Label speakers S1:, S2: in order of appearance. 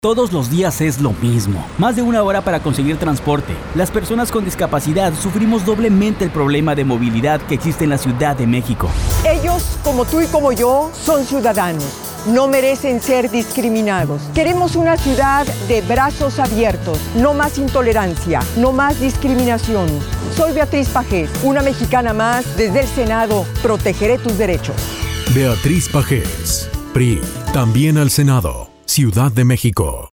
S1: Todos los días es lo mismo. Más de una hora para conseguir transporte. Las personas con discapacidad sufrimos doblemente el problema de movilidad que existe en la Ciudad de México.
S2: Ellos, como tú y como yo, son ciudadanos. No merecen ser discriminados. Queremos una ciudad de brazos abiertos. No más intolerancia, no más discriminación. Soy Beatriz Pajés, una mexicana más. Desde el Senado, protegeré tus derechos.
S3: Beatriz Pajés, PRI, también al Senado, Ciudad de México.